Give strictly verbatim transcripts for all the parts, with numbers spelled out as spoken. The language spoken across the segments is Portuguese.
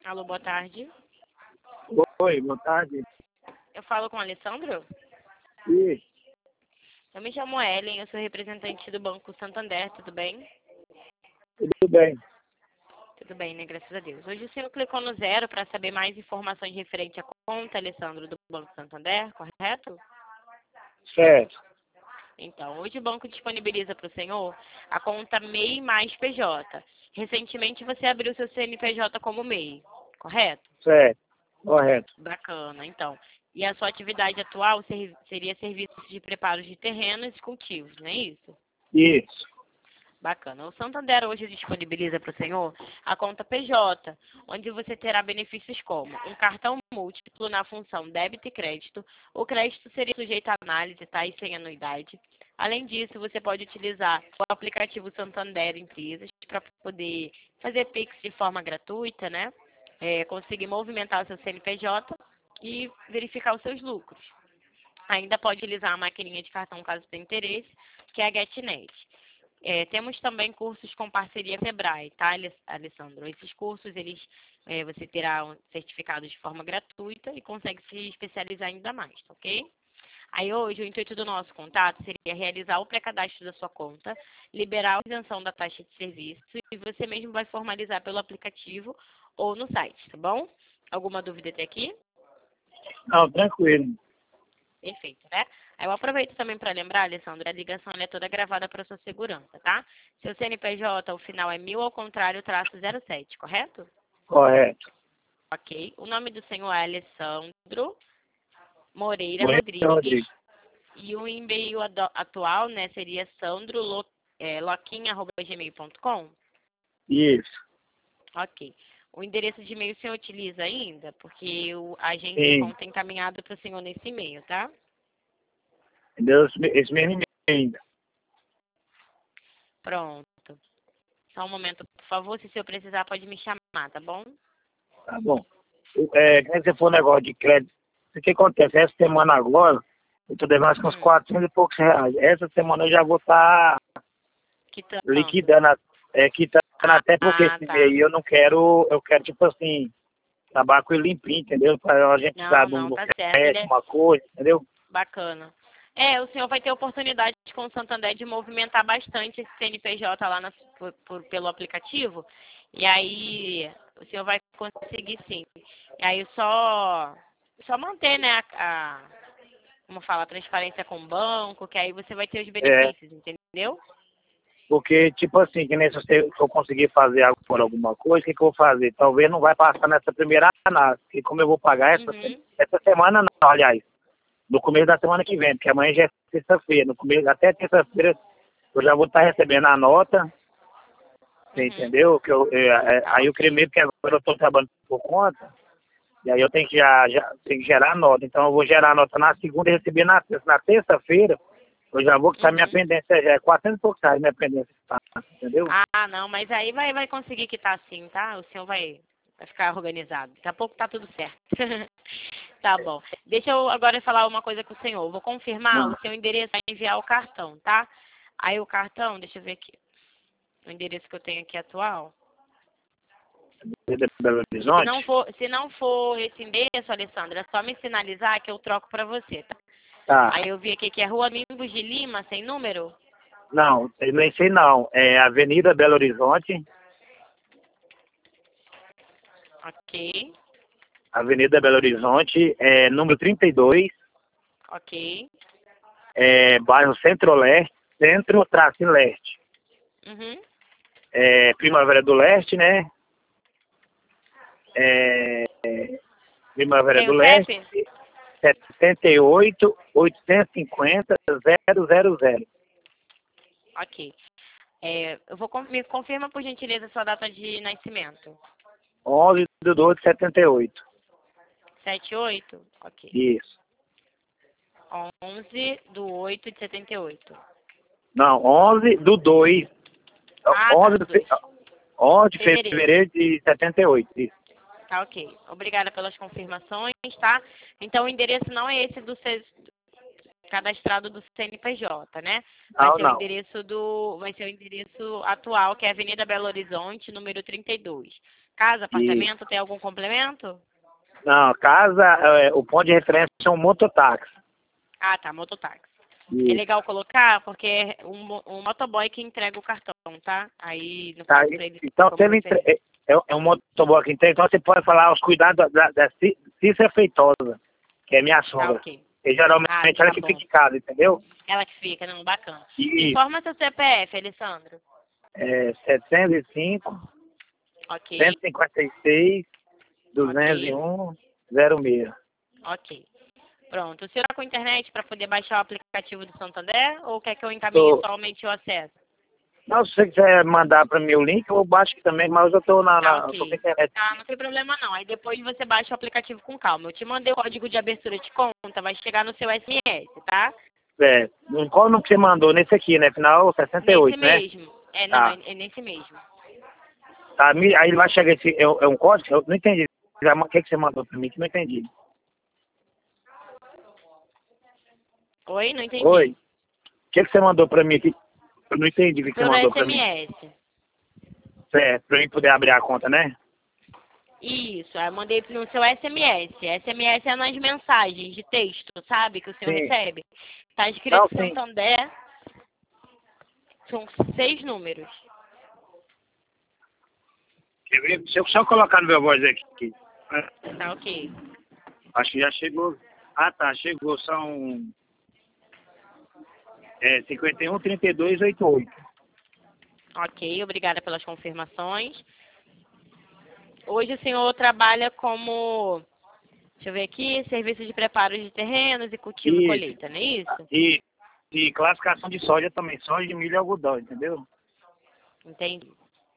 Alô, boa tarde. Oi, boa tarde. Eu falo com o Alessandro? Sim, Eu me chamo Ellen, eu sou representante do Banco Santander, tudo bem? tudo bem. Tudo bem, né? Graças a Deus. Hoje o senhor clicou no zero para saber mais informações referente à conta, Alessandro, do Banco Santander, correto? Certo. Então, hoje o banco disponibiliza para o senhor a conta M E I mais P J. Recentemente você abriu seu C N P J como M E I, correto? Certo. Correto. Bacana, então. E a sua atividade atual ser- seria serviço de preparo de terrenos e cultivos, não é isso? Isso. Bacana. O Santander hoje disponibiliza para o senhor a conta P J, onde você terá benefícios como um cartão múltiplo na função débito e crédito. O crédito seria sujeito à análise, tá? E sem anuidade. Além disso, você pode utilizar o aplicativo Santander Empresas para poder fazer Pix de forma gratuita, né? É, conseguir movimentar o seu C N P J e verificar os seus lucros. Ainda pode utilizar a maquininha de cartão caso tenha interesse, que é a GetNet. É, temos também cursos com parceria com a Sebrae, tá, Alessandro? Esses cursos, eles, é, você terá um certificado de forma gratuita e consegue se especializar ainda mais, tá, ok? Aí hoje, o intuito do nosso contato seria realizar o pré-cadastro da sua conta, liberar a isenção da taxa de serviço e você mesmo vai formalizar pelo aplicativo ou no site, tá bom? Alguma dúvida até aqui? Não, tranquilo. Perfeito, né? Aí eu aproveito também para lembrar, Alessandro, a ligação ela é toda gravada para sua segurança, tá? Seu C N P J, o final é mil ao contrário, traço zero sete, correto? Correto. Ok. O nome do senhor é Alessandro Moreira Moreira Rodrigues. Rodrigues. E o e-mail ado- atual, né, seria sandro loquinha arroba gmail ponto com. Isso. Ok. O endereço de e-mail o senhor utiliza ainda? Porque o, a agência de Sim. conta é encaminhado para o senhor nesse e-mail, tá? Entendeu? Esse esse mesmo e-mail ainda. Pronto. Só um momento, por favor. Se o senhor precisar, pode me chamar, tá bom? Tá bom. É, como é que você for negócio de crédito? O que acontece? Essa semana agora, eu tô devendo acho que uns Hum, quatrocentos e poucos reais. Essa semana eu já vou estar quitando. liquidando, a- é, quitando até porque Ah, esse tá. e-mail eu não quero, eu quero tipo assim, acabar com ele limpinho, entendeu? Pra a gente precisar Não, de um não, do tá certo. Ele é uma coisa, entendeu? bacana. É, o senhor vai ter oportunidade com o Santander de movimentar bastante esse C N P J lá na- por- por- pelo aplicativo. E aí o senhor vai conseguir sim. E aí só, só manter, né, a, a- como fala, a transparência com o banco, que aí você vai ter os É, benefícios, entendeu? porque, tipo assim, que nem se você- se eu conseguir fazer algo por alguma coisa, o que, que eu vou fazer? Talvez não vai passar nessa primeira análise, porque como eu vou pagar essa, se- Uhum, essa semana não, aliás, no começo da semana que vem, porque amanhã já é sexta-feira, no começo, até terça-feira eu já vou estar recebendo a nota, você uhum. entendeu? Que eu, é, é, Tá aí eu queria ok. mesmo, que agora eu estou trabalhando por conta, e aí eu tenho que, já, já, tenho que gerar a nota, então eu vou gerar a nota na segunda e receber na terça. Na terça-feira, eu já vou quitar minha Uhum. pendência, já é quatrocentos e poucos reais minha pendência, tá? Entendeu? Ah, não, mas aí vai, vai conseguir quitar sim, tá? O senhor vai, vai ficar organizado. Daqui a pouco tá tudo certo. Tá bom. Deixa eu agora falar uma coisa com o senhor. Eu vou confirmar Não. o seu endereço para enviar o cartão, tá? Aí o cartão, deixa eu ver aqui. O endereço que eu tenho aqui atual. De Belo Se não Horizonte? for, se não for esse endereço, Alessandra, é só me sinalizar que eu troco para você, tá? Tá. Aí eu vi aqui que é Rua Limbos de Lima, sem número. Não, eu nem sei não. É Avenida Belo Horizonte, Ok, Avenida Belo Horizonte, é, número trinta e dois, ok. é, bairro Centro-Leste, Centro-Leste. Uhum. É, Primavera do Leste, né? É, Primavera Tem do o Leste, C E P? setenta e oito, oitocentos e cinquenta, zero zero zero. Ok. É, eu vou con- me confirma por gentileza a sua data de nascimento. onze do dois de setenta e oito. Sete oito. Ok. Isso. Onze do oito de setenta e oito. Não, onze do dois. Ah, tá, onze do de, fe- dois. onze de Fevereiro. fevereiro de setenta e oito. Isso. Tá, ok. Obrigada pelas confirmações, tá? Então o endereço não é esse do C... cadastrado do C N P J, né? Vai Não, ser não. o endereço do, vai ser o endereço atual, que é Avenida Belo Horizonte, número trinta e dois. Casa, apartamento, tem algum complemento? Não, casa, é, o ponto de referência é um mototáxi. Ah, tá, mototáxi. É Isso. legal colocar porque é um, um motoboy que entrega o cartão, tá? Aí, no Tá, caso, pra ele... então, se como ele você- entre... é, é um motoboy que entrega, então você pode falar os cuidados da, da Cí- Cícera Feitosa, que é minha Tá, sogra. ok. E geralmente Ah, ela tá que bom. fica em casa, entendeu? Ela que fica, não, bacana. E Informa seu C P F, Alessandro. é setecentos e cinco, Ok, cento e cinquenta e seis, duzentos e um, zero seis. ok. Pronto. O senhor está com internet para poder baixar o aplicativo do Santander ou quer que eu encaminhe Tô. somente o acesso? Não, se você quiser mandar para mim o link, eu baixo aqui também, mas eu tô na, Tá, na eu tô com ok. internet. Tá, não tem problema não. Aí depois você baixa o aplicativo com calma. Eu te mandei o código de abertura de conta, vai chegar no seu S M S, tá? É, qual o número que você mandou? Nesse aqui, né? Final sessenta e Nesse oito, né? mesmo. É, não, Tá. é, é nesse mesmo. Tá, me- aí vai chegar esse, é, é um código? Eu não entendi. Já ma- O que, que você mandou para mim? Que não entendi. Oi? Não entendi. Oi? O que, que você mandou para mim aqui? Eu não entendi o que, que você Pelo mandou para mim. S M S. Certo, para mim poder abrir a conta, né? Isso, aí eu mandei no seu S M S. S M S é nas mensagens de texto, sabe? Que o senhor Sim. recebe. Tá escrito Não, sim. Santander. São seis números. Quer ver? Se eu só colocar no meu voz aqui. Tá ok. Acho que já chegou. Ah, tá, chegou. São é, cinquenta e um, trinta e dois, oitenta e oito. Ok, obrigada pelas confirmações. Hoje o senhor trabalha como, deixa eu ver aqui, serviço de preparo de terrenos e cultivo e Isso. colheita, não é isso? E, e classificação de soja também. Soja de milho e algodão, entendeu? Entendi.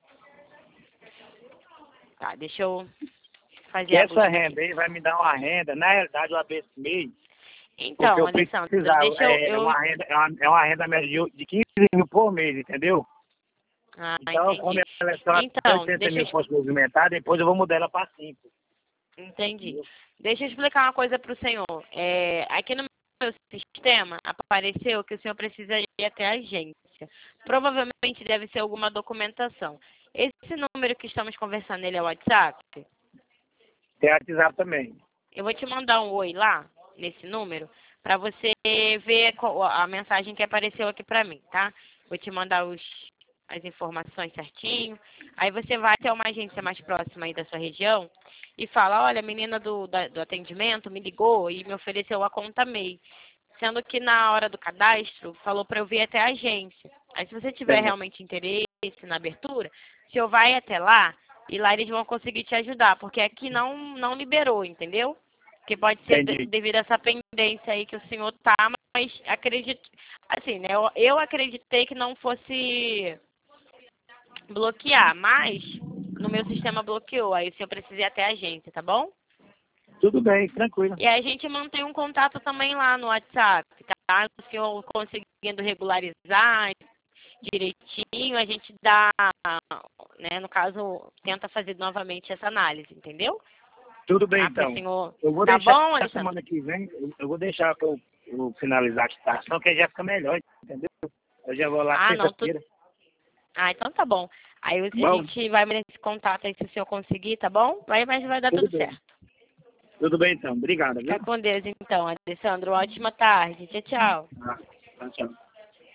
Tá, deixa eu fazer E a essa busca renda aqui. aí vai me dar uma renda. Na realidade, eu abri esse mês. Porque Então, eu Alessandro, precisava. deixa eu... É, é eu... uma renda, é uma, é uma renda média de de quinze mil por mês, entendeu? Ah, Então, como entendi. ela é só Então, oitenta deixa mil eu... fosse movimentar, depois eu vou mudar ela para cinco. Entendi. Deixa eu explicar uma coisa para o senhor. É, aqui no meu sistema apareceu que o senhor precisa ir até a agência. Provavelmente deve ser alguma documentação. Esse número que estamos conversando, ele é o WhatsApp? Tem WhatsApp também. Eu vou te mandar um oi lá, nesse número, para você ver qual- a mensagem que apareceu aqui para mim, tá? Vou te mandar os, as informações certinho. Aí você vai até uma agência mais próxima aí da sua região e fala, olha, a menina do, da- do atendimento me ligou e me ofereceu a conta M E I. Sendo que na hora do cadastro, falou para eu vir até a agência. Aí se você tiver Tem. realmente interesse na abertura, o senhor vai até lá e lá eles vão conseguir te ajudar, porque aqui não, não liberou, entendeu? Que pode ser de- Entendi. devido a essa pendência aí que o senhor tá, mas acredito, assim, né? Eu, eu acreditei que não fosse bloquear, mas no meu sistema bloqueou, aí o senhor precisa ir até a agência, tá bom? Tudo bem, tranquilo. E aí a gente mantém um contato também lá no WhatsApp, tá? Se o senhor conseguindo regularizar direitinho, a gente dá, né, no caso, tenta fazer novamente essa análise, entendeu? Tudo bem, Ah, pro então. senhor. Eu vou Tá deixar bom, a Alessandro? semana que vem, eu, eu vou deixar para eu, eu finalizar a quitação, que aí já fica melhor, entendeu? Eu já vou lá Ah, não, tu... terça-feira. Ah, então tá bom. Aí a Bom, gente vai nesse contato aí se o senhor conseguir, tá bom? Vai, mas vai dar tudo tudo bem. certo. Tudo bem, então. Obrigado, viu? Fica com Deus, então, Alessandro. Ótima tarde. Tchau, tchau. Ah, tchau, tchau.